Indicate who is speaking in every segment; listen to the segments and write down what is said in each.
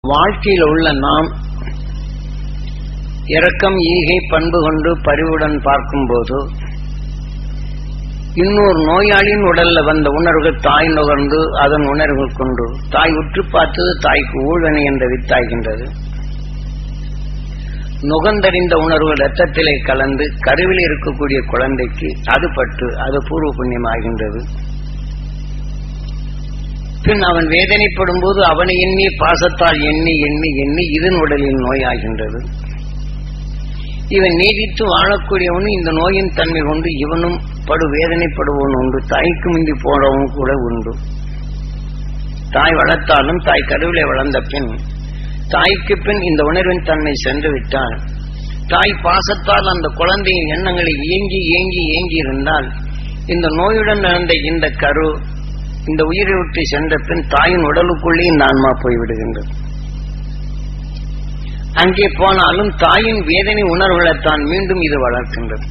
Speaker 1: வாழ்க்கையில் உள்ள நாம் இரக்கம் ஈகை பண்பு கொண்டு பரிவுடன் பார்க்கும்போது இன்னொரு நோயாளியின் உடல்ல வந்த உணர்வுகள் தாய் நுகர்ந்து அதன் உணர்வுகள் கொண்டு தாய் உற்று பார்த்தது தாய்க்கு ஊழ்வனை என்ற வித்தாகின்றது. நுகர்ந்தறிந்த உணர்வுகள் இரத்தத்திலே கலந்து கருவில் இருக்கக்கூடிய குழந்தைக்கு அது பட்டு அது பூர்வ புண்ணியமாகின்றது. பின் அவன் வேதனைப்படும் போது அவனை எண்ணி பாசத்தால் எண்ணி எண்ணி எண்ணி இதன் உடலில் நோயாகின்றது. இவன் நீடித்து வாழக்கூடியவனும் இந்த நோயின் தன்மை கொண்டு இவனும் படு வேதனைப்படுவன் உண்டு. தாய்க்கு முந்தி போறவன் கூட உண்டு. தாய் வளர்த்தாலும் தாய் கருவிலே வளர்ந்த பின் தாய்க்கு பின் இந்த உணர்வின் தன்மை சென்று விட்டால் தாய் பாசத்தால் அந்த குழந்தையின் எண்ணங்களை ஏங்கி ஏங்கி ஏங்கி இருந்தால் இந்த நோயுடன் நடந்த இந்த கரு இந்த உயிரை விட்டு சென்ற பின் தாயின் உடலுக்குள்ளே இந்த ஆன்மா போய்விடுகின்றது. அங்கே போனாலும் தாயின் வேதனை உணர்வுகளைத்தான் மீண்டும் இது வளர்க்கின்றது.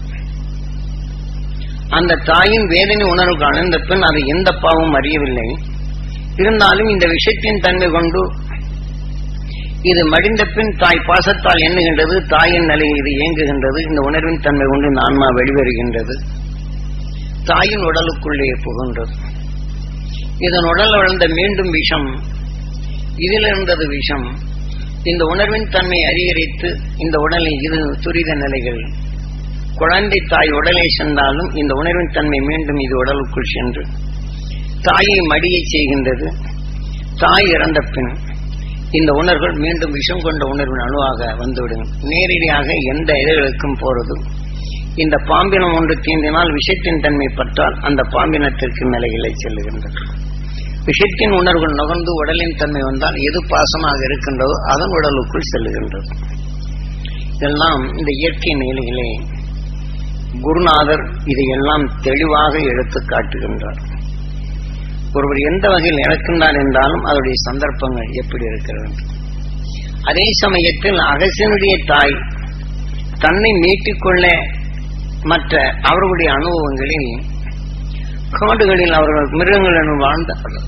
Speaker 1: அந்த தாயின் வேதனை உணர்வு அணைந்த பின் அது எந்த பாவமும் அறியவில்லை. இருந்தாலும் இந்த விஷயத்தின் தன்மை கொண்டு இது மடிந்த பின் தாய் பாசத்தால் எண்ணுகின்றது. தாயின் நிலையை இது இயங்குகின்றது. இந்த உணர்வின் தன்மை கொண்டு இந்த ஆன்மா வெளிவருகின்றது. தாயின் உடலுக்குள்ளே புகின்றது. இதன் உடல் வளர்ந்த மீண்டும் விஷம், இதில் இருந்தது விஷம். இந்த உணர்வின் தன்மை அதிகரித்து இந்த உடலில் இது துரித நிலைகள். குழந்தை தாய் உடலை சென்றாலும் இந்த உணர்வின் தன்மை மீண்டும் இது உடலுக்குள் சென்று தாயை மடியை செய்கின்றது. தாய் இறந்த பின் இந்த உணர்வுகள் மீண்டும் விஷம் கொண்ட உணர்வின் அணுவாக வந்துவிடும். நேரடியாக எந்த இதழ்களுக்கும் போறது. இந்த பாம்பினம் ஒன்று தீண்டினால் விஷத்தின் தன்மை பற்றால் அந்த பாம்பினத்திற்கு நிலைகளை செல்லுகின்றது. விஷத்தின் உணர்வுகள் நுகர்ந்து உடலின் தன்மை வந்தால் எது பாசமாக இருக்கின்றதோ அதன் உடலுக்குள் செல்லுகின்றது. இதெல்லாம் இந்த இயற்கை நிலையிலே குருநாதர் இதையெல்லாம் தெளிவாக எடுத்து காட்டுகின்றார். ஒருவர் எந்த வகையில் இறக்கின்றார் என்றாலும் அதனுடைய சந்தர்ப்பங்கள் எப்படி இருக்கிறது. அதே சமயத்தில் அகசியனுடைய தாய் தன்னை மீட்டிக்கொள்ள மற்ற அவர்களுடைய அனுபவங்களில் காடுகளில் அவர்கள் மிருகங்களுடன் வாழ்ந்தார்கள்.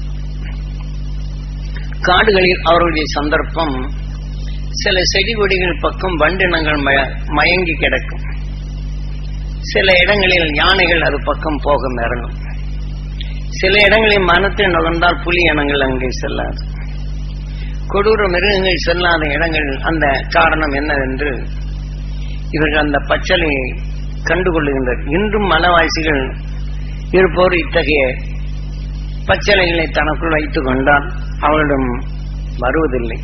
Speaker 1: காடுகளில் அவர்களுடைய சந்தர்ப்பம் சில செடி கொடிகள் பக்கம் வண்டினங்கள் மயங்கி கிடக்கும். சில இடங்களில் யானைகள் அது பக்கம் போக இறங்கும். சில இடங்களில் மனத்தை நுகர்ந்தால் புலி இனங்கள் அங்கே செல்லாது. கொடூர மிருகங்கள் செல்லாத இடங்கள் அந்த காரணம் என்னவென்று இவர்கள் அந்த பச்சலையை கண்டுகொள்ளுகின்றனர். இன்றும் மலைவாசிகள் இருப்போர் இத்தகைய பச்சலைகளை தனக்குள் வைத்துக் கொண்டால் அவர்களிடம் வருவதில்லை.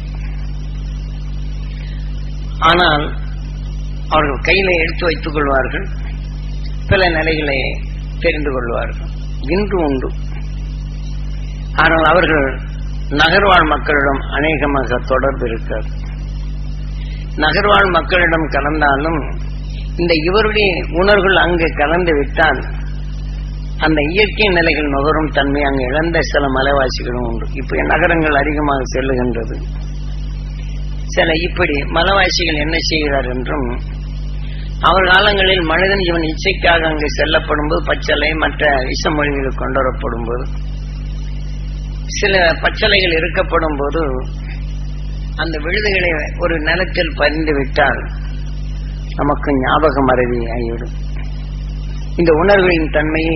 Speaker 1: ஆனால் அவர்கள் கையில எடுத்து வைத்துக் கொள்வார்கள். பல நிலைகளை தெரிந்து கொள்வார்கள். இன்று உண்டு. ஆனால் அவர்கள் நகர்வாழ் மக்களிடம் அநேகமாக தொடர்பு இருக்காது. நகர்வாழ் மக்களிடம் கலந்தாலும் இந்த இவருடைய உணர்வுகள் அங்கு கலந்து விட்டால் அந்த இயற்கை நிலைகள் நுகரும் தன்மை அங்கு இழந்த சில மலைவாசிகளும் உண்டு. இப்ப நகரங்கள் அதிகமாக செல்லுகின்றது. சில இப்படி மலைவாசிகள் என்ன செய்கிறார் என்றும் அவர் காலங்களில் மனிதன் இவன் இச்சைக்காக அங்கு செல்லப்படும் போது பச்சலை மற்ற விஷ மொழிகள் கொண்டு வரப்படும் போது சில பச்சலைகள் இருக்கப்படும் போது அந்த விழுதுகளை ஒரு நிலத்தில் பதிந்து விட்டால் நமக்கு ஞாபகம் மறதி ஆகிவிடும். இந்த உணர்வுகளின் தன்மையை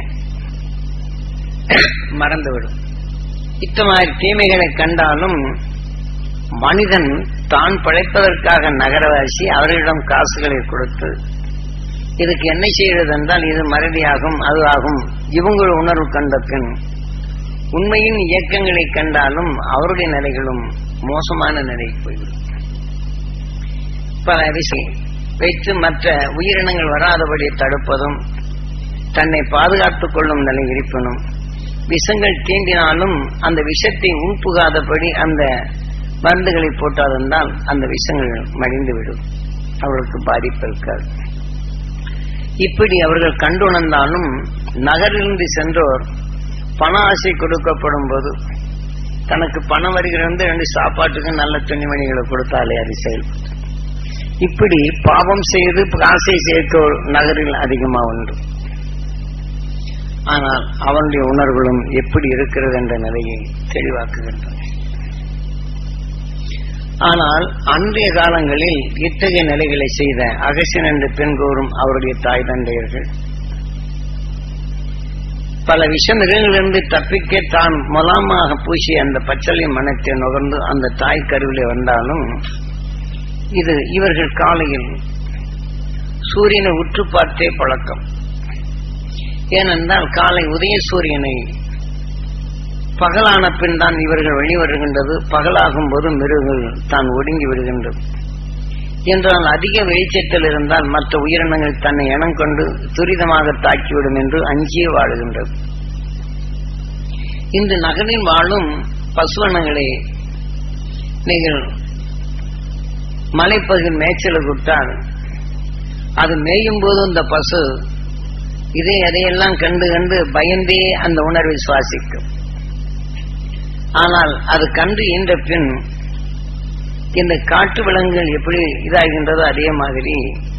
Speaker 1: மறந்துவிடும். இத்தமாதிரி தீமைகளை கண்டாலும் மனிதன் தான் பழைப்பதற்காக நகரவாசி அவர்களிடம் காசுகளை கொடுத்து இதுக்கு என்ன செய்கிறது என்றால் இது மறதியாகும் அது ஆகும். இவங்க உணர்வு கண்ட பின் உண்மையின் இயக்கங்களை கண்டாலும் அவருடைய நிலைகளும் மோசமான நிலைக்கு போய்விடும். பல விஷயம் வைத்து மற்ற உயிரினங்கள் வராதபடி தடுப்பதும் தன்னை பாதுகாத்துக் கொள்ளும் நிலை இருப்பினும் விஷங்கள் தீண்டினாலும் அந்த விஷத்தை உள்புகாதபடி அந்த மருந்துகளை போட்டால்தான் அந்த விஷங்கள் மடிந்துவிடும். அவர்களுக்கு பாதிப்பு இருக்காது. இப்படி அவர்கள் கண்டுணர்ந்தாலும் நகரிலிருந்து சென்றோர் பண ஆசை கொடுக்கப்படும் போது தனக்கு பணம் வருகிறது 2 சாப்பாட்டுக்கு நல்ல துணிமணிகளை கொடுத்தாலே அது செயல்படும். இப்படி பாவம் செய்து ஆசை சேர்க்க நகரில் அதிகமா உண்டு. ஆனால் அவனுடைய உணர்வுகளும் எப்படி இருக்கிறது என்ற நிலையை தெளிவாக்குகின்றன. ஆனால் அன்றைய காலங்களில் இத்தகைய நிலைகளை செய்த அகசியன் என்ற பெண் கூறும் அவருடைய தாய் தந்தையர்கள் பல விஷமிருகங்களிலிருந்து தப்பிக்க தான் முலாமாக பூசிய அந்த பச்சளை மனத்தை நுகர்ந்து அந்த தாய் கருவிலே வந்தாலும் இது இவர்கள் காலையில் சூரியனை உற்று பார்த்தே பழக்கம். ஏனென்றால் காலை உதய சூரியனை பகலான பின் தான் இவர்கள் வெளிவருகின்றது. பகலாகும் போது மிருகங்கள் தான் ஒடுங்கி விடுகின்றது. என்றால் அதிக வெளிச்சத்தில் இருந்தால் மற்ற உயிரினங்கள் தன்னை இனம் கொண்டு துரிதமாக தாக்கிவிடும் என்று அஞ்சியே வாழுகின்றது. இந்த நகரில் வாழும் பசுவனங்களே நீங்கள் மலைப்பகுதியில் மேய்ச்சலுக்கு விட்டால் அது மேயும் போது இந்த பசு அதையெல்லாம் கண்டு கண்டு பயந்தே அந்த உணர்வை சுவாசிக்கும். ஆனால் அது கண்டு ஈன்ற பின் இந்த காட்டு விலங்குகள் எப்படி இதாகின்றதோ அதே மாதிரி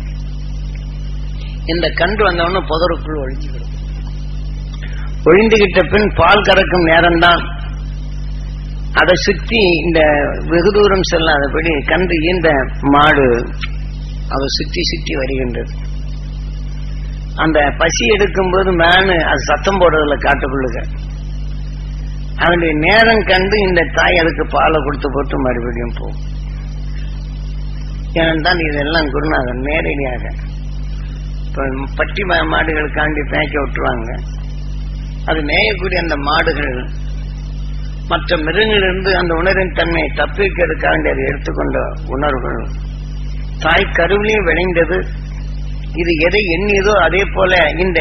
Speaker 1: இந்த கன்று வந்தவொன்னு புதருக்குள் ஒழிஞ்சுக்கிடும். ஒழிந்துகிட்ட பின் பால் கறக்கும் நேரம்தான் அதை சுற்றி இந்த வெகு தூரம் செல்லாதபடி கன்று ஈன்ற மாடு அதை சுற்றி சுற்றி வருகின்றது. அந்த பசி எடுக்கும் போது மேனு அது சத்தம் போடுறதுல காட்டுக்குள்ளுக அதனுடைய நேரம் கண்டு இந்த தாய் அதுக்கு பாலை கொடுத்து போட்டு மறுபடியும் போகும். ஏனென்றால் இதெல்லாம் குருநாதன் நேரடியாக பட்டி மாடுகளுக்காண்டி மேய்க்க விட்டுருவாங்க. அது மேயக்கூடிய அந்த மாடுகள் மற்ற மிருகங்களிலிருந்து அந்த உணர்வின் தன்மையை தப்பிக்கிறதுக்காண்டி அதை எடுத்துக்கொண்ட உணர்வுகள் தாய் கருவிலையும் விளைந்தது. இது எதை எண்ணியதோ அதே போல இந்த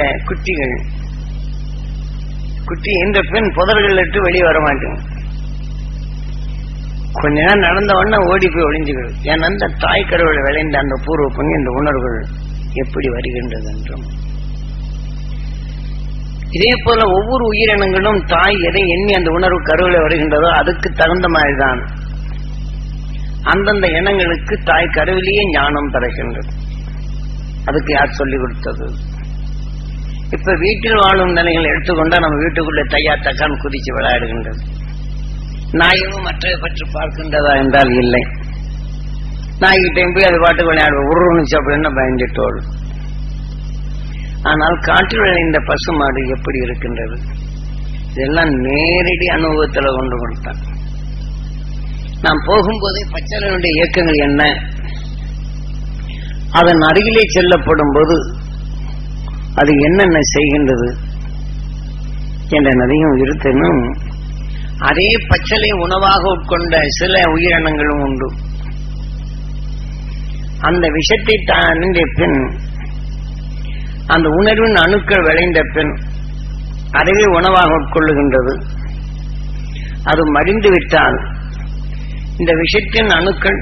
Speaker 1: குட்டி இந்த பெண் புதர்கள் இட்டு வெளியே வர மாட்டேங்க. கொஞ்ச நேரம் நடந்த உடனே ஓடி போய் ஒளிஞ்சுக்கிறது. ஏன்னா அந்த தாய் கருவில் விளைந்த அந்த பூர்வ பண்ணி இந்த உணர்வுகள் எப்படி வருகின்றது என்றும் இதே போல ஒவ்வொரு உயிரினங்களும் தாய் எதை எண்ணி அந்த உணர்வு கருவில் வருகின்றதோ அதுக்கு தகுந்த மாதிரிதான் அந்தந்த இனங்களுக்கு தாய் கருவிலேயே ஞானம் தருகின்றது. அதுக்கு யார் சொல்லிக் கொடுத்தது? இப்ப வீட்டில் வாழும் நிலைகளை எடுத்துக்கொண்டா நம்ம வீட்டுக்குள்ளே தையா தக்கான் குதிச்சு விளையாடுகின்றது. நாயும் மற்றதை பற்றி பார்க்கின்றதா என்றால் இல்லை. நாய்கிட்டையும் போய் அது பாட்டுக்கு விளையாடுவோம். உருவனுச்சு அப்படின்னு பயந்துட்டோடு. ஆனால் காற்றில் விளைந்த பசுமாடு எப்படி இருக்கின்றது? இதெல்லாம் நேரடி அனுபவத்தில் கொண்டு கொடுத்தான். நாம் போகும்போதே பச்சளையினுடைய இயக்கங்கள் என்ன, அதன் அருகிலே செல்லப்படும் போது அது என்னென்ன செய்கின்றது என்ற நதியும் இருத்தனும் அதே பச்சளை உணவாக உட்கொண்ட சில உயிரினங்களும் உண்டு. அந்த விஷத்தை தாண்ட பின் அந்த உணர்வின் அணுக்கள் விளைந்த பின் அதுவே உணவாக உட்கொள்ளுகின்றது. அது மடிந்து விட்டால் இந்த விஷத்தின் அணுக்கள்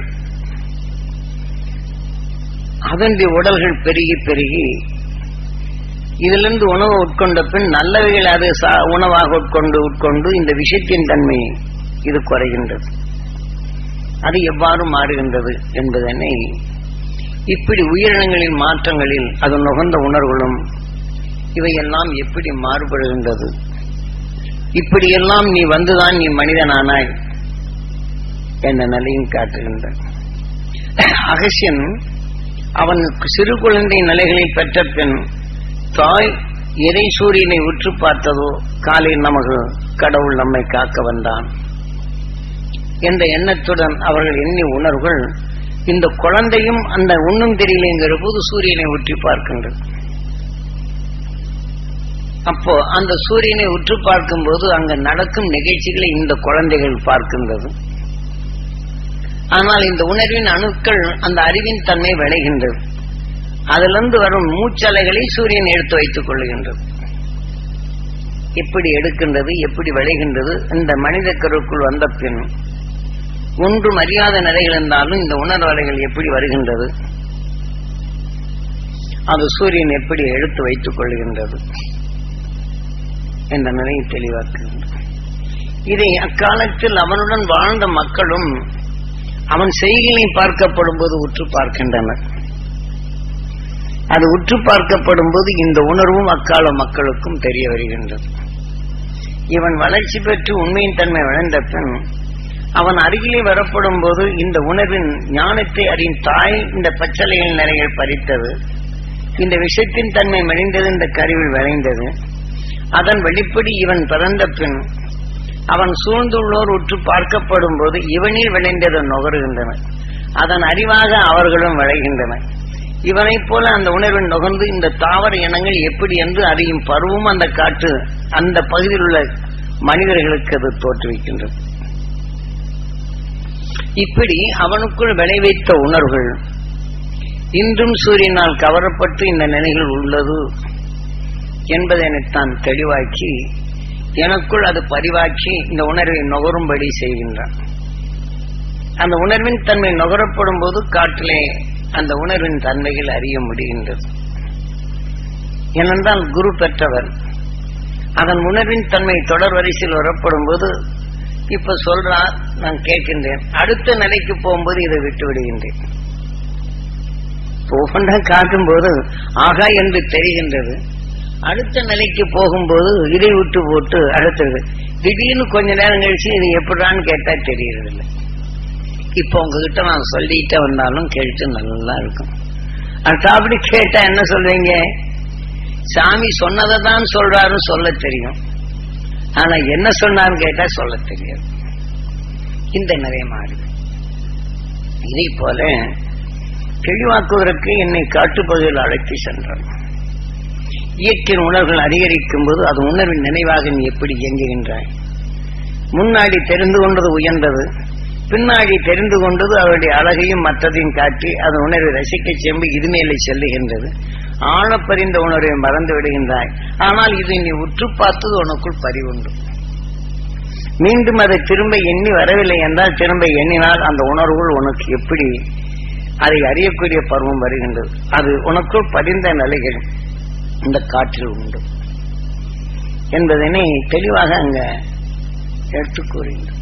Speaker 1: அதனுடைய உடல்கள் பெருகி பெருகி இதிலிருந்து உணவு உட்கொண்ட பின் நல்லவைகள் அது உணவாக உட்கொண்டு இந்த விஷத்தின் தன்மை இது குறைகின்றது. அது எவ்வாறு மாறுகின்றது என்பதனை இப்படி உயிரினங்களின் மாற்றங்களில் அது நுகர்ந்த உணர்வுகளும் இவையெல்லாம் எப்படி மாறுபடுகின்றது. இப்படியெல்லாம் நீ வந்துதான் நீ மனிதனானாய் என்ற நிலையும் காட்டுகின்ற அகசியன் அவன் சிறு குழந்தை நிலைகளில் பெற்ற பின் தாய் எதை சூரியனை உற்று பார்த்ததோ காலையில் நமக்கு கடவுள் நம்மை காக்க வந்தான் என்ற எண்ணத்துடன் அவர்கள் எண்ணிய உணர்வுகள் இந்த குழந்தையும் அந்த ஒன்றும் தெரியலைங்கிற போது சூரியனை உற்று பார்க்கின்றது. அப்போ அந்த சூரியனை உற்று பார்க்கும் போது அங்க நடக்கும் நிகழ்ச்சிகளை இந்த குழந்தைகள் பார்க்கின்றது. ஆனால் இந்த உணர்வின் அணுக்கள் அந்த அறிவின் தன்மை விளைகின்றது. அதிலிருந்து வரும் மூச்சலைகளை சூரியன் எடுத்து வைத்துக் கொள்ளுகின்றது. எப்படி எடுக்கின்றது, எப்படி விளைகின்றது? இந்த மனித கருவுக்குள் வந்த பின் ஒன்றும் அறியாத நிலைகள் இருந்தாலும் இந்த உணர்வலைகள் எப்படி வருகின்றது, அது சூரியன் எப்படி எடுத்து வைத்துக் கொள்கின்றது என்ற நிலையை தெளிவாக்குகின்றது. இதை அக்காலத்தில் அவனுடன் வாழ்ந்த மக்களும் அவன் செய்கையை பார்க்கப்படும் போது உற்று பார்க்கின்றனர். அது உற்று பார்க்கப்படும் போது இந்த உணர்வும் அக்கால மக்களுக்கும் தெரிய வருகின்றது. இவன் வளர்ச்சி பெற்று உண்மையின் தன்மை விளைந்த பின் அவன் அருகிலே வரப்படும் போது இந்த உணர்வின் ஞானத்தை அறியும் தாய் இந்த பச்சளையின் நிறைகள் பறித்தது. இந்த விஷத்தின் தன்மை மெலிந்தது, இந்த கருவில் விளைந்தது. அதன் வெளிப்படி இவன் பிறந்த பின் அவன் சூழ்ந்துள்ளோர் உற்று பார்க்கப்படும் போது இவனில் விளைந்தது நுகருகின்றன. அதன் அறிவாக அவர்களும் விளைகின்றன. இவனைப் போல அந்த உணர்வின் நுகர்ந்து இந்த தாவர இனங்கள் எப்படி என்று அறியும் பருவம் அந்த காற்று அந்த பகுதியில் உள்ள மனிதர்களுக்கு அது தோற்றுவிக்கின்றது. இப்படி அவனுக்குள் விளைவித்த உணர்வுகள் இன்றும் சூரியனால் கவரப்பட்டு இந்த நிலைகள் உள்ளது என்பதை தான் தெளிவாக்கி எனக்குள் அது பதிவாக்கி இந்த உணர்வை நுகரும்படி செய்கின்றான். அந்த உணர்வின் தன்மை நுகரப்படும் போது காற்றிலே அந்த உணர்வின் தன்மைகள் அறிய முடிகின்றது. ஏனென்றால் குரு பெற்றவர் அதன் உணர்வின் தன்மை தொடர் வரிசையில் வரப்படும் போது இப்ப சொல்றார், நான் கேட்கின்றேன். அடுத்த நிலைக்கு போகும்போது இதை விட்டு விடுகின்றேன். போகண்டா காட்டும் போது ஆகா என்று தெரிகின்றது. அடுத்த நிலைக்கு போகும்போது இதை விட்டு போட்டு அடுத்தது திடீர்னு கொஞ்ச நேரம் கழிச்சு இது எப்படான்னு கேட்டா தெரியறது இல்லை. இப்ப உங்ககிட்ட நான் சொல்லிட்டு வந்தாலும் கேட்டு நல்லா இருக்கும். அது அப்படி கேட்டா என்ன சொல்வீங்க? சாமி சொன்னதை தான் சொல்றாருன்னு சொல்ல தெரியும், ஆனா என்ன சொன்னான்னு கேட்டா சொல்ல தெரியாது. இந்த நிறைய மாறி இதை போல தெளிவாக்குவதற்கு என்னை காட்டுப்பகுதியில் அழைத்து சென்றார். இயற்கை உணர்வுகள் அதிகரிக்கும் போது அது உணர்வின் நினைவாக நீ எப்படி இயங்குகின்றாய்? முன்னாடி தெரிந்து கொண்டது உயர்ந்தது, பின்னாடி தெரிந்து கொண்டது அவருடைய அழகையும் மற்றதையும் காட்டி அது உணர்வை ரசிக்க செம்பு இதுமேலே செல்லுகின்றது. ஆழப்பறிந்த உணர்வை மறந்து விடுகின்றாய். ஆனால் இது நீ உற்று பார்த்தது உனக்குள் பதிவுண்டு. மீண்டும் அதை திரும்ப எண்ணி வரவில்லை என்றால் திரும்ப எண்ணினால் அந்த உணர்வுகள் உனக்கு எப்படி அதை அறியக்கூடிய பருவம் வருகின்றது. அது உனக்குள் பதிந்த நிலைகள் இந்த காற்றில் உண்டு என்பதனை தெளிவாக அங்க எடுத்து கூறுகின்றார்.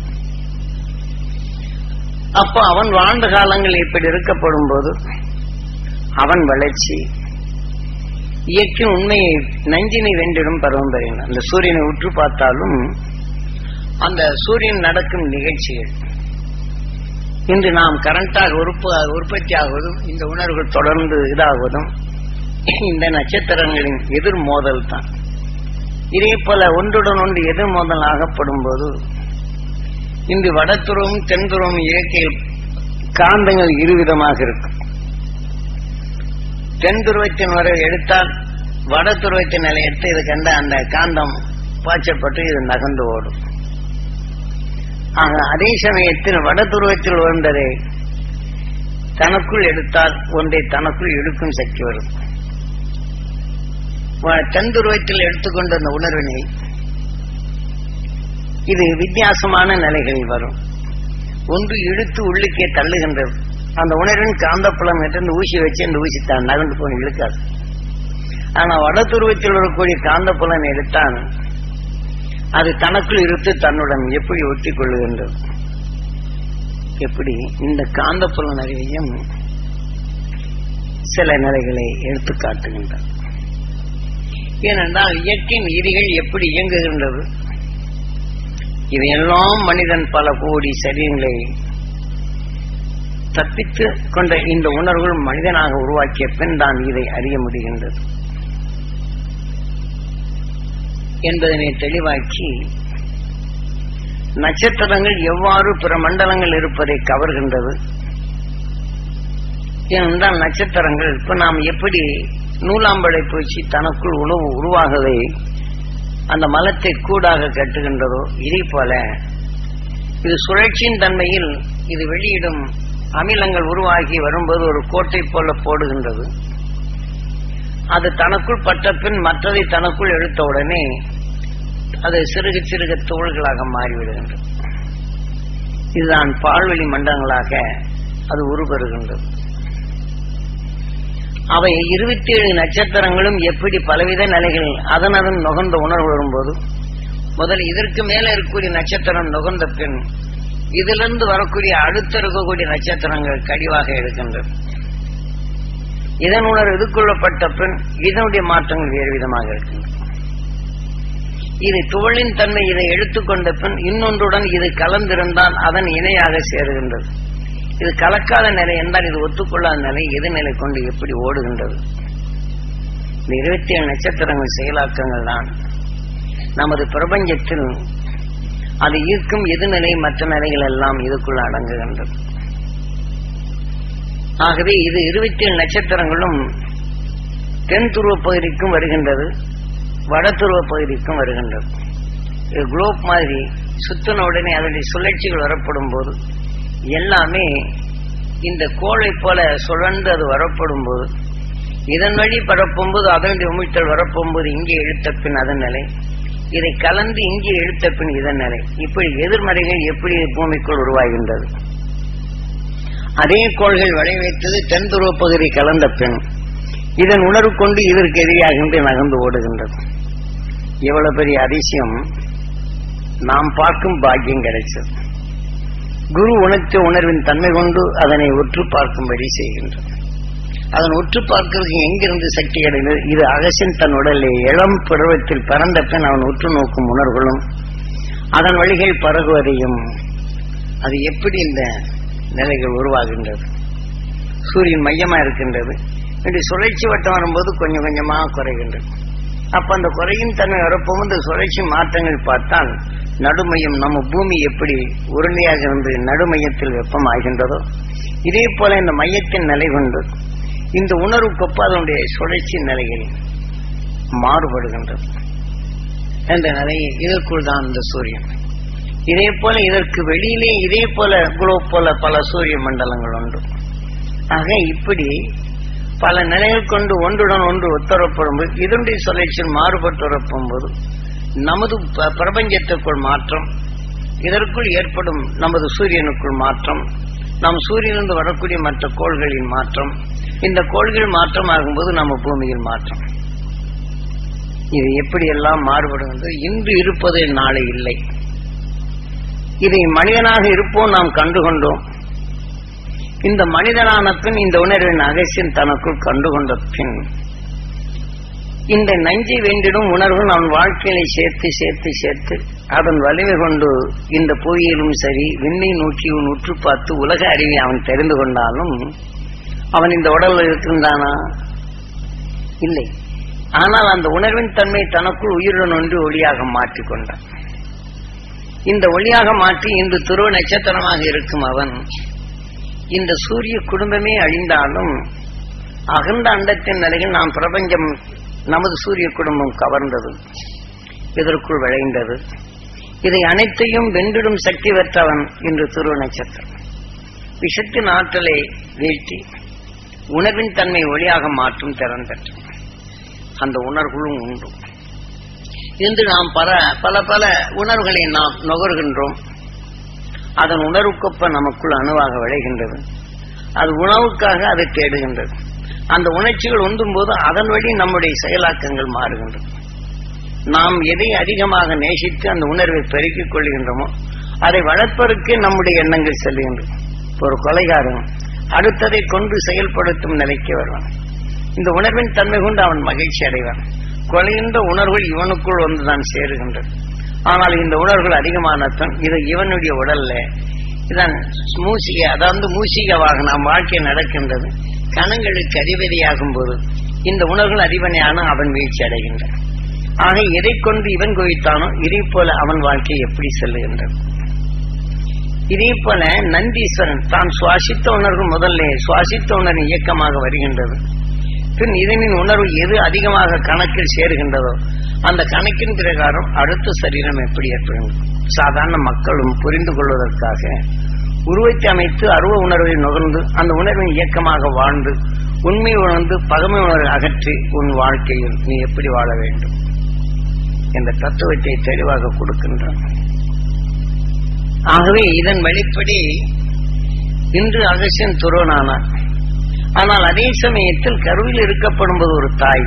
Speaker 1: அப்போ அவன் வாழ்ந்த காலங்கள் இப்படி இருக்கப்படும் போது அவன் வளர்ச்சி இயற்கை உண்மையை நஞ்சினை வென்றிடும் பருவம் பெறுகின்றான். அந்த சூரியனை உற்று பார்த்தாலும் அந்த சூரியன் நடக்கும் நிகழ்ச்சிகள் இன்று நாம் கரண்டாக உற்பத்தி ஆகுவதும் இந்த உணர்வுகள் தொடர்ந்து இதாகுவதும் இந்த நட்சத்திரங்களின் எதிர் மோதல் தான். இதே போல ஒன்றுடன் ஒன்று எதிர் மோதல் ஆகப்படும் போது இன்று வடதுருவம் தென்துருவம் இயற்கையில் காந்தங்கள் இருவிதமாக இருக்கும். தென் துருவத்தின் வரை எடுத்தால் வட துருவத்தின் நிலை எடுத்து இது கண்ட அந்த காந்தம் பாய்ச்சப்பட்டு இது நகர்ந்து ஓடும். ஆக அதே சமயத்தில் வட துருவத்தில் வந்ததை தனக்குள் எடுத்தால் ஒன்றை தனக்குள் இழுக்கும் சக்தி வரும். தென் துருவத்தில் எடுத்துக்கொண்ட அந்த உணர்வினை இது வித்தியாசமான நிலைகளில் வரும். ஒன்று இழுத்து உள்ளுக்கே தள்ளுகின்றது. அந்த உணர்வின் காந்தப்புலம் என்று இந்த ஊசி வச்சு இந்த ஊசி தான் நகர்ந்து போய் இழுக்காது. ஆனா வட துருவத்தில் வரக்கூடிய காந்தப்புலம் எடுத்தான் அது தனக்குள் இருத்து தன்னுடன் எப்படி ஒட்டி கொள்ளுகின்றது. எப்படி இந்த காந்தப்புல அறிவையும் சில நிலைகளை எடுத்து காட்டுகின்றார். ஏனென்றால் இயற்கையின் விதிகள் எப்படி இயங்குகின்றது, இவையெல்லாம் மனிதன் பல கோடி சரீரங்களை தப்பித்து கொண்ட இந்த உணர்வுகள் மனிதனாக உருவாக்கிய பின் தான் இதை அறிய முடிகின்றது என்பதனை தெளிவாக்கி நட்சத்திரங்கள் எவ்வாறு பிற மண்டலங்கள் இருப்பதை கவர்கின்றது. ஏனென்றால் நட்சத்திரங்கள் இப்ப நாம் எப்படி நூலாம்படை பூச்சி தனக்குள் உணவு உருவாகவே அந்த மலத்தை கூடாக கட்டுகின்றதோ இதே போல இது சுழற்சியின் தன்மையில் இது வெளியிடும் அமிலங்கள் உருவாகி வரும்போது ஒரு கோட்டை போல போடுகின்றது. அது தனக்குள் பட்ட பின் மற்றதை தனக்குள் எடுத்தவுடனே அது சிறுக சிறுக தோள்களாக மாறிவிடுகின்றது. இதுதான் பால்வெளி மண்டலங்களாக அது உருபெறுகின்றது. அவை 27 நட்சத்திரங்களும் எப்படி பலவித நிலைகள் அதன் நுகர்ந்த உணர்வு வரும்போது முதல் இதற்கு மேல இருக்கக்கூடிய நட்சத்திரம் நுகர்ந்த பின் இதிலிருந்து வரக்கூடிய அடுத்த இருக்கக்கூடிய நட்சத்திரங்கள் கடிவாக எடுக்கின்றது. இதன் உணர்வு எதிர்கொள்ளப்பட்ட பின் இதனுடைய மாற்றங்கள் வேறு விதமாக இருக்கின்றன. இது துகளின் தன்மை இதை எடுத்துக்கொண்ட பின் இன்னொன்றுடன் இது கலந்திருந்தால் அதன் இணையாக சேருகின்றது. இது கலக்காத நிலை என்றால் இது ஒத்துக்கொள்ளாத நிலை எது நிலை கொண்டு எப்படி ஓடுகின்றது? இந்த 27 நட்சத்திரங்கள் செயலாக்கங்கள் தான் நமது பிரபஞ்சத்தில் அது ஈர்க்கும் எதிர்நிலை மற்ற நிலைகள் எல்லாம் இதுக்குள்ள அடங்குகின்றது. ஆகவே இது 27 நட்சத்திரங்களும் தென் துருவ பகுதிக்கும் வருகின்றது, வட துருவ பகுதிக்கும் வருகின்றது. இது குளோப் மாதிரி சுத்தின உடனே அதனுடைய சுழற்சிகள் வரப்படும் போது எல்லாமே இந்த கோளை போல சுழன்று அது வரப்படும் போது இதன் வழி பரப்பும்போது அதனுடைய உமிழ்த்தல் வரப்போகும்போது இங்கே இழுத்த பின் அதன் நிலை, இதை கலந்து இங்கே இழுத்த பின் இதன் நிலை, இப்படி எதிர்மறைகள் எப்படி பூமிக்குள் உருவாகின்றது. அதே கோள்கள் வளைவைத்தது தென் துருவ பகுதி கலந்த பின் இதன் உணர்வு கொண்டு இதற்கு எதிராகின்ற நகர்ந்து ஓடுகின்றது. எவ்வளவு பெரிய அதிசயம்! நாம் பார்க்கும் பாக்கியம் கிடைச்சது. குரு உணர்த்த உணர்வின் தன்மை கொண்டு அதனை உற்று பார்க்கும்படி செய்கின்றது. அதன் உற்று பார்க்கிறதுக்கு எங்கிருந்து சக்தி கிடைக்கிறது? இது அகசின் தன் உடலை இளம் பருவத்தில் பறந்த பின் அவன் உற்று நோக்கும் உணர்வுகளும் அதன் வழிகள் பரகுவதையும் அது எப்படி இந்த நிலைகள் உருவாகின்றது. சூரியன் மையமா இருக்கின்றது, இப்படி சுழற்சி வட்டம் வரும்போது கொஞ்சம் கொஞ்சமா குறைகின்றது. அப்ப அந்த குறையின் தன்மை வரப்போது சுழற்சி மாற்றங்கள் பார்த்தால் நடுமையம் நம்ம பூமி எப்படி உருண்டையாக இருந்து நடுமையத்தில் வெப்பம் ஆகின்றதோ இதே போல இந்த மையத்தின் நிலை கொண்டு இந்த உணர்வுக்கொப்ப அதனுடைய சுழற்சி நிலைகள் மாறுபடுகின்றது. என்ற நிலையை இதற்குள் தான் இந்த சூரியன். இதே போல இதற்கு வெளியிலே இதே போல குளோப் போல பல சூரிய மண்டலங்கள் உண்டு. ஆக இப்படி பல நிலைகள் கொண்டு ஒன்றுடன் ஒன்று ஒத்துறப்படும் போது இதனுடைய சுழற்சியில் மாறுபட்டு வரப்போம் போது நமது பிரபஞ்சத்திற்குள் மாற்றம், இதற்குள் ஏற்படும் நமது சூரியனுக்குள் மாற்றம், நம் சூரியனிலிருந்து வரக்கூடிய மற்ற கோள்களின் மாற்றம், இந்த கோள்கள் மாற்றம் ஆகும்போது நம்ம பூமியில் மாற்றம். இது எப்படி எல்லாம் மாறுபடுகின்றது. இன்று இருப்பது நாளை இல்லை. இதை மனிதனாக இருப்போம் நாம் கண்டுகொண்டோம். இந்த மனிதனான பின் இந்த உணர்வின் அகசியம் தனக்குள் கண்டுகொண்ட பின் இந்த நஞ்சை வென்றிடும் உணர்வு அவன் வாழ்க்கையை சேர்த்து சேர்த்து சேர்த்து அதன் வலிமை கொண்டு இந்த புவியிலும் சரி விண்ணை நோக்கி உற்று பார்த்து உலக அறிவை அவன் தெரிந்து கொண்டாலும் அவன் இந்த உடலில் இருக்கின்றானா? இல்லை. ஆனால் அந்த உணர்வின் தன்மை தனக்குள் உயிருடன் ஒன்று ஒளியாக மாற்றிக்கொண்டான். இந்த ஒளியாக மாற்றி இன்று துருவ நட்சத்திரமாக இருக்கும் அவன் இந்த சூரிய குடும்பமே அழிந்தாலும் அகண்ட அண்டத்தின் நிலையில் நாம் பிரபஞ்சம் நமது சூரிய குடும்பம் கவர்ந்தது, இதற்குள் விளைந்தது. இதை அனைத்தையும் வென்றிடும் சக்தி பெற்றவன் இன்று துருவ நட்சத்திரம். விஷத்தின் ஆற்றலை வீழ்த்தி உணர்வின் தன்மை ஒளியாக மாற்றும் திறன் பெற்ற அந்த உணர்வுகளும் உண்டு. இன்று நாம் பல பல உணர்வுகளை நாம் நுகர்கின்றோம். அதன் உணர்வுக்கொப்ப நமக்குள் அணுவாக விளைகின்றது. அது உணவுக்காக அதை தேடுகின்றது. அந்த உணர்ச்சிகள் ஒன்றும் போது அதன் வழி நம்முடைய செயலாக்கங்கள் மாறுகின்றது. நாம் எதை அதிகமாக நேசித்து அந்த உணர்வை பெருக்கிக் கொள்கின்றோமோ அதை வளர்ப்பதற்கு நம்முடைய எண்ணங்கள் செல்கின்றது. ஒரு கொலைகாரன் அடுத்ததை கொண்டு செயல்படுத்தும் நிலைக்கு வருவான். இந்த உணர்வின் தன்மை கொண்டு அவன் மகிழ்ச்சி அடைவான். கொலைகின்ற உணர்வுகள் இவனுக்குள் வந்துதான் சேருகின்றது. ஆனால் இந்த உணர்வுகள் அதிகமானத்தான் இது இவனுடைய உடல்ல இதான் மூசிக, அதாவது மூசிகவாக நாம் வாழ்க்கை நடக்கின்றது. கணங்களுக்கு அதிபதியாகும் போது இந்த உணர்வுகள் அதிபதியான அவன் வீழ்ச்சி அடைகின்றான். ஆக எதை கொண்டு இவன் குவித்தானோ இதே போல அவன் வாழ்க்கை எப்படி செல்லுகின்றது. இதே போல நந்தீஸ்வரன் தான் சுவாசித்த உணர்வு முதல்ல சுவாசித்த உணர்வின் இயக்கமாக வருகின்றது. பின் இதனின் உணர்வு எது அதிகமாக கணக்கில் சேருகின்றதோ அந்த கணக்கின் பிரகாரம் அடுத்த சரீரம் எப்படி ஏற்படுகின்றது. சாதாரண மக்களும் புரிந்து கொள்வதற்காக உருவத்தை அமைத்து அருவ உணர்வை நுகர்ந்து அந்த உணர்வின் இயக்கமாக வாழ்ந்து உண்மை உணர்ந்து பகமை உணர்வை அகற்றி உன் வாழ்க்கையில் நீ எப்படி வாழ வேண்டும் என்ற தத்துவத்தை தெளிவாக கொடுக்கின்றான். ஆகவே இதன் வெளிப்படி இன்று அகசியன் துரோனானார். ஆனால் அதே சமயத்தில் கருவில் இருக்கப்படும் போது ஒரு தாய்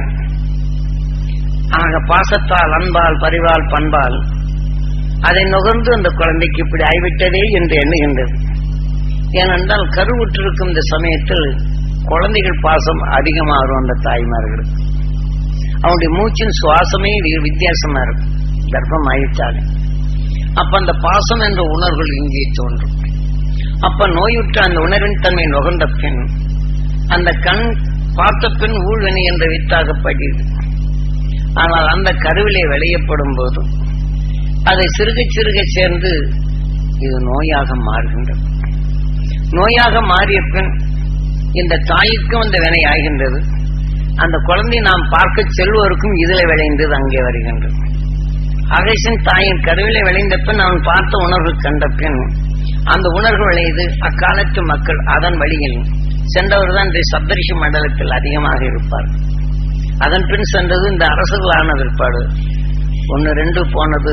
Speaker 1: ஆக பாசத்தால் அன்பால் பரிவால் பண்பால் அதை நுகர்ந்து அந்த குழந்தைக்கு இப்படி ஆய்விட்டதே என்று எண்ணுகின்றது. ஏனென்றால் கருவுற்றிருக்கும் இந்த சமயத்தில் குழந்தைகள் பாசம் அதிகமாகும். அந்த தாய்மார்கள் அவனுடைய மூச்சின் சுவாசமே வித்தியாசமா இருக்கும். கர்ப்பம் ஆயிட்டாலே. அப்ப அந்த பாசம் என்ற உணர்வுகள் இங்கே தோன்றும். அப்ப நோயுற்ற அந்த உணர்வின் தன்மை நுகர்ந்த பின் அந்த கண் பார்த்த பின் ஊழ்வினை என்ற வித்தாகப்படுகிறது. ஆனால் அந்த கருவிலே விளையப்படும் போது அதை சிறுக சிறுக சேர்ந்து இது நோயாக மாறுகின்றது. நோயாக மாறிய பின் இந்த தாய்க்கும் அந்த வினை ஆகின்றது. அந்த குழந்தை நாம் பார்க்க செல்வோருக்கும் இதுல விளைந்தது அங்கே வருகின்றது. அகேசன் தாயின் கருவிலே விளைந்த பின் அவன் பார்த்த உணர்வு கண்ட பின் அந்த உணர்வு விளைந்து அக்காலத்து மக்கள் அதன் வழியில் சென்றவர் தான் இந்த சப்தரிஷி மண்டலத்தில் அதிகமாக இருப்பார். அதன் பின் சென்றது இந்த அரசுகளான பிற்பாடு 1-2 போனது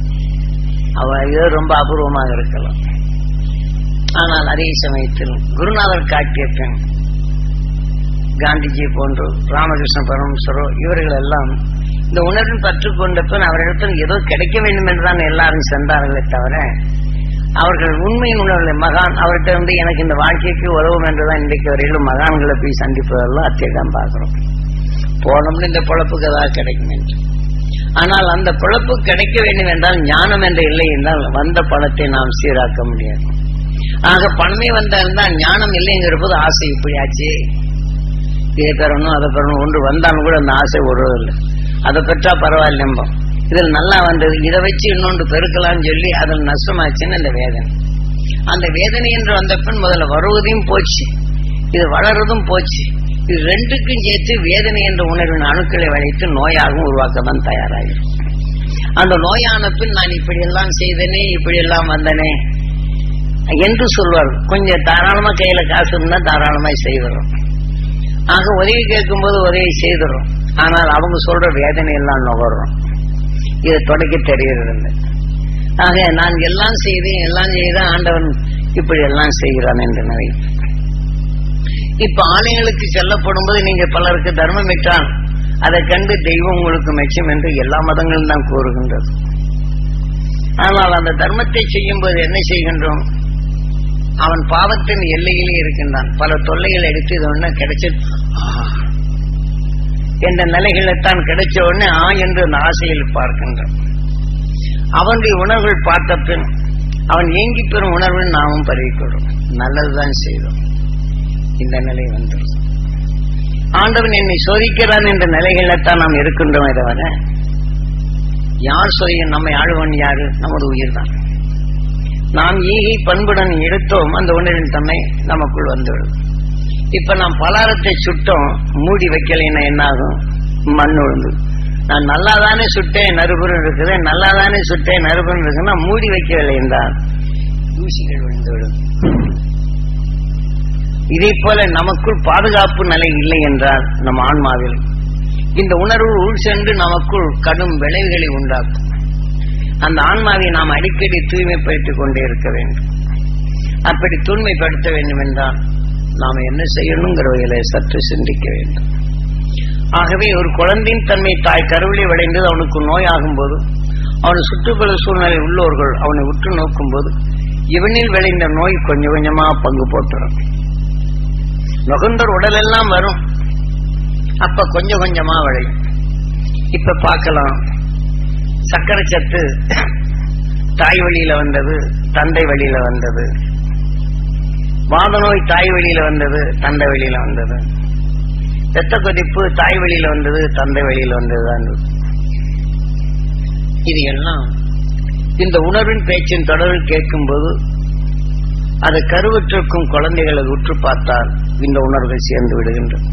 Speaker 1: இது ரொம்ப அபூர்வமாக இருக்கலாம். ஆனால் அதே சமயத்தில் குருநாதர் காட்டிய பின் காந்திஜி போன்று ராமகிருஷ்ண பரமஹம்சரோ இவர்கள் எல்லாம் இந்த உணர்வின் பற்றுக்கொண்ட பின் அவர்களிடத்தில் ஏதோ கிடைக்க வேண்டும் என்றுதான் எல்லாரும் சென்றார்களே தவிர அவர்கள் உண்மையின் உணர்வுகளை மகான் அவர்கிட்ட வந்து எனக்கு இந்த வாழ்க்கைக்கு உதவும் என்றுதான் இன்றைக்கு வரையிலும் மகான்களை போய் சந்திப்பதெல்லாம் அத்தியதான் பார்க்கிறோம். போனோம்னு இந்த பொழப்புக்கு ஏதாவது கிடைக்கும் என்று. ஆனால் அந்த பொழப்பு கிடைக்க வேண்டும் என்றால் ஞானம் என்ற இல்லை என்றால் வந்த பணத்தை நாம் சீராக்க முடியாது. ஆக பணமே வந்தால்தான் ஞானம் இல்லைங்கிற போது ஆசை இப்படி ஆச்சு, இதை பெறணும் அதை பெறணும் ஒன்று வந்தாலும் கூட அந்த ஆசை வருவதில்லை. அதை பெற்றா பரவாயில்ல நம்பம் இதில் நல்லா வந்தது இதை வச்சு இன்னொன்று பெருக்கலாம்னு சொல்லி அதில் நஷ்டமாச்சுன்னு அந்த வேதனை. அந்த வேதனை என்று வந்த பின் முதல்ல வருவதையும் போச்சு, இது வளர்றதும் போச்சு. இது ரெண்டுக்கும் சேர்த்து வேதனை என்ற உணர்வின் அணுக்களை வளைத்து நோயாகவும் உருவாக்கத்தான் தயாராகும். அந்த நோயான பின் நான் இப்படியெல்லாம் செய்தனே இப்படியெல்லாம் வந்தனே என்று சொல்வார். கொஞ்சம் தாராளமா கையில காசு இருந்தா தாராளமாய் செய்துறோம். ஆக உதவி கேட்கும்போது உதவி செய்துறோம். ஆனால் அவங்க சொல்ற வேதனை எல்லாம் நுகர்றோம். இதை தொடக்க தெரிகிறது. ஆக நான் எல்லாம் செய்தேன் எல்லாம் செய்த ஆண்டவன் இப்படி எல்லாம் செய்கிறான் என்று நினை. இப்ப ஆலயங்களுக்கு செல்லப்படும் போது நீங்க பலருக்கு தர்மம் விட்டால் அதை கண்டு தெய்வம் உங்களுக்கு மெச்சம் என்று எல்லா மதங்களும் தான் கூறுகின்றது. ஆனால் அந்த தர்மத்தை செய்யும் போது என்ன செய்கின்றோம், அவன் பாவத்தின் எல்லையிலே இருக்கின்றான். பல தொல்லைகள் எடுத்து இது ஒண்ணு கிடைச்ச என்ற நிலைகளைத்தான் கிடைச்ச உடனே என்று அந்த ஆசையில் பார்க்கின்றான். அவனுடைய உணர்வுகள் பார்த்த பின் அவன் ஏங்கி பெறும் உணர்வில் நாமும் பரவிக்கொள்ளும். நல்லதுதான் செய்தோம். இந்த நிலை வந்துடும். ஆண்டவன் என்னை சோதிக்கிறான் என்ற நிலைகளைத்தான் நாம் இருக்கின்றோம். தவிர யார் சோதிக்க நம்மை ஆழ்வன் யாரு? நமது உயிர் தான். நாம் ஈகை பண்புடன் எடுத்தோம் அந்த உணர்வின் தன்மை நமக்குள் வந்துவிடும். இப்ப நாம் பலாரத்தை சுட்டோம், மூடி வைக்கலைன்னா என்ன ஆகும்? மண் விழுந்து. நான் நல்லாதானே சுட்டேன் நறுபுறம் இருக்குது, நல்லாதானே சுட்டேன் நறுபுறம் இருக்குன்னா மூடி வைக்கவில்லை என்றால் தூசிகள் விழுந்துவிடும். இதே போல நமக்குள் பாதுகாப்பு நிலை இல்லை என்றால் நம் ஆன்மாவில் இந்த உணர்வு உள் சென்று நமக்குள் கடும் விளைவுகளை உண்டாக்கும். அந்த ஆன்மாவை நாம் அடிக்கடி தூய்மைப்படுத்திக் கொண்டே இருக்க வேண்டும். அப்படி தூய்மைப்படுத்த வேண்டும் என்றால் நாம் என்ன செய்யணுங்கிற வகையில சற்று சிந்திக்க வேண்டும். ஆகவே ஒரு குழந்தையின் தன்மை தாய் கருவிலே விளைந்தது அவனுக்கு நோயாகும் போது அவனை சுற்றுப்புற சூழ்நிலை உள்ளவர்கள் அவனை உற்று நோக்கும் போது இவனில் விளைந்த நோய் கொஞ்சம் கொஞ்சமா பங்கு போட்டுரும். நுகர்ந்தோர் உடல் எல்லாம் வரும், அப்ப கொஞ்சம் கொஞ்சமா விளையும். இப்ப பார்க்கலாம், சர்க்கரை சத்து தாய் வழியில வந்தது, தந்தை வழியில வந்தது. வாத நோய் தாய் வழியில வந்தது, தந்தை வழியில வந்தது. இரத்த கொதிப்பு தாய் வழியில வந்தது, தந்தை வழியில வந்ததுதான். இது எல்லாம் இந்த உணர்வின் பேச்சின் தொடரில் கேட்கும் போது அது கருவுற்றிருக்கும் குழந்தைகளை உற்று பார்த்தால் இந்த உணர்வுகள் சேர்ந்து விடுகின்றன.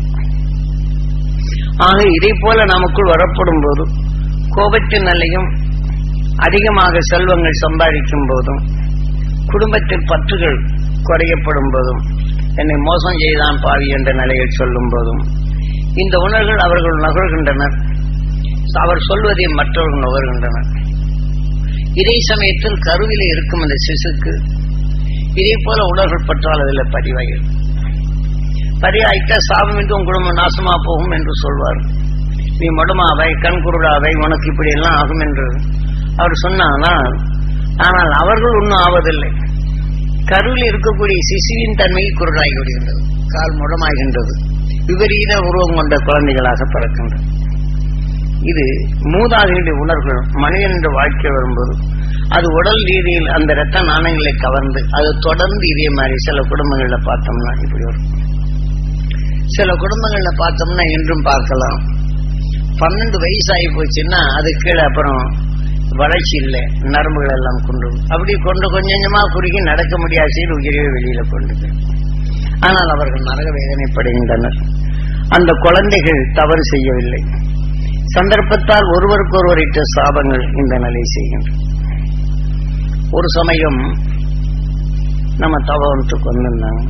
Speaker 1: ஆக இதை போல நமக்குள் வரப்படும் போது கோபத்தின் நிலையும் அதிகமாக செல்வங்கள் சம்பாதிக்கும் போதும் குடும்பத்தில் பற்றுகள் குறையப்படும் போதும் என்னை மோசம் செய்தான் பாவி என்ற நிலையில் சொல்லும் போதும் இந்த உணர்வுகள் அவர்கள் நுகர்கின்றனர். அவர் சொல்வதை மற்றவர்கள் நுகர்கின்றனர். இதே சமயத்தில் கருவிலே இருக்கும் அந்த சிசுக்கு இதே போல உணர்வுகள் பற்றால் அதில் பதிவாயிட்ட சாபம் என்று உன் குடும்பம் நாசமா போகும் என்று சொல்வார். நீ மடுமாவை கண்குருடாவை உனக்கு இப்படி எல்லாம் ஆகும் என்று அவர் சொன்னானால், ஆனால் அவர்கள் ஒன்றும் ஆவதில்லை. கருவில் இருக்கக்கூடிய சிசுவின் தன்மையை குருடாகி விடுகின்றது, கால் முடமாகின்றது, விபரீத உருவம் கொண்ட குழந்தைகளாக பிறக்கின்றது. இது மூதாதையுடைய உணர்வுகள் மனிதன் என்ற வாழ்க்கை வரும்போது அது உடல் ரீதியில் அந்த இரத்த நாணயங்களை கவர்ந்து அது தொடர்ந்து இதே மாதிரி சில குடும்பங்கள்ல பார்த்தோம்னா இப்படி வரும். சில குடும்பங்கள்ல பார்த்தோம்னா இன்றும் பார்க்கலாம். 12 வயசாகி போச்சுன்னா அது கீழே அப்புறம் வளர்ச்சி இல்லை, நரம்புகள் எல்லாம் கொண்டு அப்படி கொண்டு கொஞ்சம் கொஞ்சமா குறுகி நடக்க முடியாத செய்து உயிரை வெளியில கொண்டு போய், ஆனால் அவர்கள் நரக வேதனைப்படுகின்றனர். அந்த குழந்தைகள் தவறு செய்யவில்லை, சந்தர்ப்பத்தால் ஒருவருக்கு ஒருவர் இட்ட சாபங்கள் இந்த நிலை செய்கின்றன. ஒரு சமயம் நம்ம தவத்துக்கு வந்திருந்தாங்க.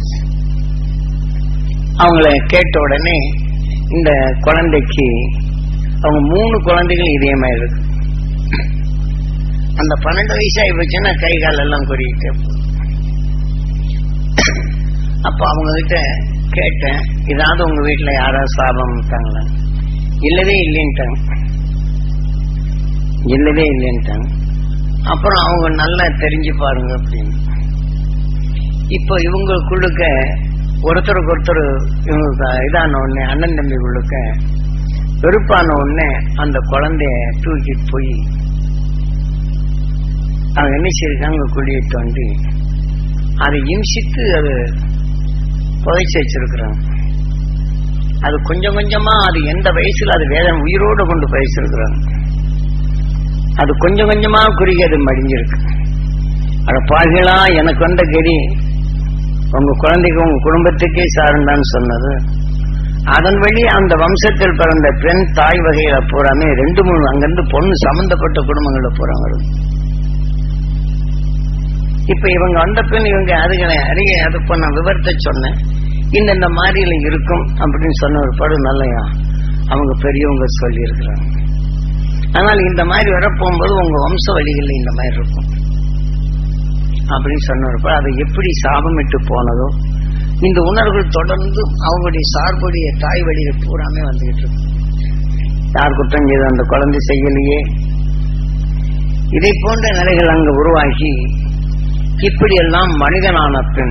Speaker 1: அவங்கள கேட்ட உடனே இந்த குழந்தைக்கு அவங்க 3 குழந்தைகள் இதே மாதிரி இருக்கு. அந்த 12 வயசாகி போச்சுன்னா கை கால் எல்லாம் குறிக்கிட்டு. அப்ப அவங்க கிட்ட கேட்டேன், ஏதாவது உங்க வீட்டுல யாராவது சாபம் இருக்காங்களா? இல்லவே இல்லைன்ட்டாங்க. இல்லவே இல்லைன்ட்டாங்க. அப்புறம் அவங்க நல்லா தெரிஞ்சு பாருங்க அப்படின்னு. இப்போ இவங்களுக்குள்ளுக்க ஒருத்தருக்கு ஒருத்தர் இவங்க இதான உடனே அண்ணன் தம்பிக்குள்ளுக்க வெறுப்பான உடனே அந்த குழந்தைய தூக்கிட்டு போய் அவங்க என்ன செய்யிருக்காங்க, குழியை தோண்டி அதை இம்சித்து அது புதைச்சி வச்சிருக்கிறாங்க. அது கொஞ்சம் கொஞ்சமா அது எந்த வயசுல அது வேதனை உயிரோடு கொண்டு புதைச்சிருக்கிறாங்க. அது கொஞ்சம் கொஞ்சமா குறுகி அது மடிஞ்சிருக்கு. அட பாகிலா, எனக்கு வந்த கதி உங்க குழந்தைக்கு உங்க குடும்பத்துக்கே சார்ந்தான்னு சொன்னது. அதன் வழி அந்த வம்சத்தில் பிறந்த பெண் தாய் வகையில பூராமே 2-3 அங்கிருந்து பொண்ணு சம்பந்தப்பட்ட குடும்பங்கள்ல போறாங்க. இப்ப இவங்க வந்த பெண் இவங்க அதுகளை அறிய அது பண்ண விவரத்தை சொன்னேன். இந்த மாதிரியில இருக்கும் அப்படின்னு சொன்ன ஒரு படம் நல்லையா அவங்க பெரியவங்க சொல்லி இருக்கிறாங்க. ஆனால் இந்த மாதிரி வரப்போகும்போது உங்க வம்ச வழிகளில் இந்த மாதிரி இருக்கும் அப்படின்னு சொன்ன ஒரு படம். அதை எப்படி சாபமிட்டு போனதோ இந்த உணர்வுகள் தொடர்ந்து அவங்களுடைய சார்புடைய தாய் வழியை பூராமே வந்துகிட்டு இருக்கு. யார் குற்றம் செய்த அந்த குழந்தை செய்யலையே. இதை போன்ற நிலைகள் அங்கு உருவாகி இப்படியெல்லாம் மனிதனான பெண்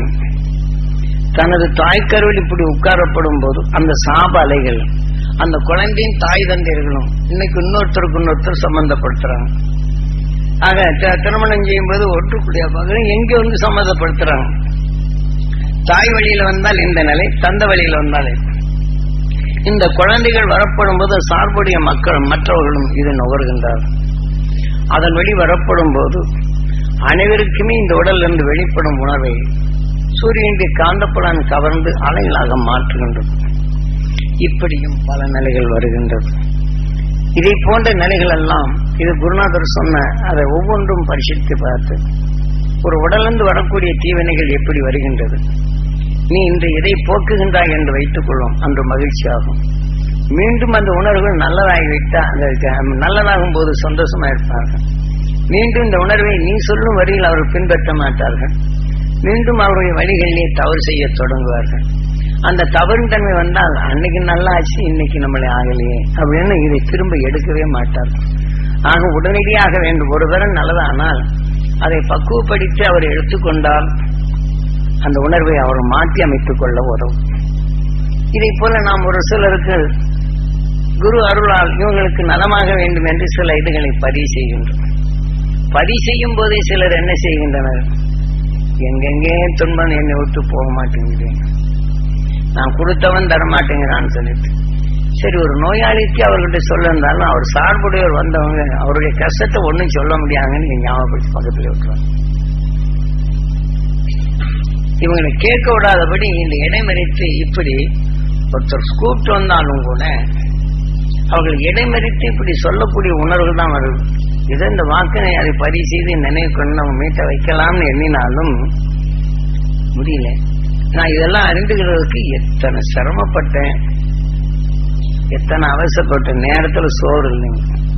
Speaker 1: தனது தாய்க்கருவில் இப்படி உட்காரப்படும் போது அந்த சாப அலைகள் அந்த குழந்தையின் தாய் தந்தையர்களும் இன்னைக்கு இன்னொருத்தர் சம்பந்தப்படுத்துறாங்க. ஆக திருமணம் செய்யும் போது ஒற்றுக்குடிய பகுதியில் எங்க வந்து சம்மந்தப்படுத்துறாங்க. தாய் வழியில வந்தால் இந்த நிலை, தந்த வழியில வந்தாலே இந்த குழந்தைகள் வரப்படும் போது சார்புடைய மக்கள் மற்றவர்களும் இது நுகர்கின்றார்கள். அதன் வழி வரப்படும் போது அனைவருக்குமே இந்த உடல் இருந்து வெளிப்படும் உணர்வை சூரியனுடைய காந்தப்புலன் கவர்ந்து அலைகளாக மாற்றுகின்றது. இப்படியும் பல நிலைகள் வருகின்றது. இதை போன்ற நிலைகள் எல்லாம் இது குருநாதர் சொன்ன அதை ஒவ்வொன்றும் பரிசித்து பார்த்து ஒரு உடலிருந்து வரக்கூடிய தீவினைகள் எப்படி வருகின்றது, நீ இன்று இதை போக்குகின்றாய் என்று வைத்துக் கொள்ளும் அன்று மகிழ்ச்சியாகும். மீண்டும் அந்த உணர்வுகள் நல்லதாகிவிட்டால் நல்லதாகும் போது சந்தோஷமா இருப்பார்கள். மீண்டும் இந்த உணர்வை நீ சொல்லும் வழியில் அவர்கள் பின்பற்ற மாட்டார்கள். மீண்டும் அவருடைய வழிகளிலே தவறு செய்ய தொடங்குவார்கள். அந்த தவறின் தன்மை வந்தால் அன்னைக்கு நல்லா ஆச்சு, இன்னைக்கு நம்மளை ஆகலையே அப்படின்னு இதை திரும்ப எடுக்கவே மாட்டார்கள். ஆக உடனடியாக வேண்டும். ஒரு தரம் நல்லதானால் அதை பக்குவப்படுத்தி அவர் எடுத்துக்கொண்டால் அந்த உணர்வை அவர் மாற்றி அமைத்துக் கொள்ள உதவும். இதை போல நாம் ஒரு சிலருக்கு குரு அருளால் இவங்களுக்கு நலமாக வேண்டும் என்று சில இதுகளை பதிவு செய்கின்றோம். பதிவு செய்யும் போதே சிலர் என்ன செய்கின்றனர், எங்கெங்கே துன்பம் என்னை விட்டு போக மாட்டேங்கிறேன், நான் கொடுத்தவன் தரமாட்டேங்கிறான்னு சொல்லிட்டு சரி ஒரு நோயாளிக்கு அவர்கிட்ட சொல்ல இருந்தாலும் அவர் சார்புடையவர் வந்தவங்க அவருடைய கஷ்டத்தை ஒன்றும் சொல்ல முடியாங்கன்னு நீங்க ஞாபகப்படுத்தி பக்கத்தில் விட்டுருவாங்க. இவங்களை கேட்க விடாதபடி இந்த இடைமறித்து இப்படி ஒருத்தர் கூப்பிட்டு வந்தாலும் கூட அவர்கள் இடைமறித்து இப்படி சொல்லக்கூடிய உணர்வுகள் தான் வருது. இதை இந்த வாக்கினை அதை பதிவு செய்து நினைவு கொண்டு நம்ம மீட்ட வைக்கலாம்னு எண்ணினாலும் முடியல. நான் இதெல்லாம் அறிந்துகிறதுக்கு எத்தனை சிரமப்பட்டேன், எத்தனை அவசரப்பட்ட நேரத்துல சோறு இல்லைங்க.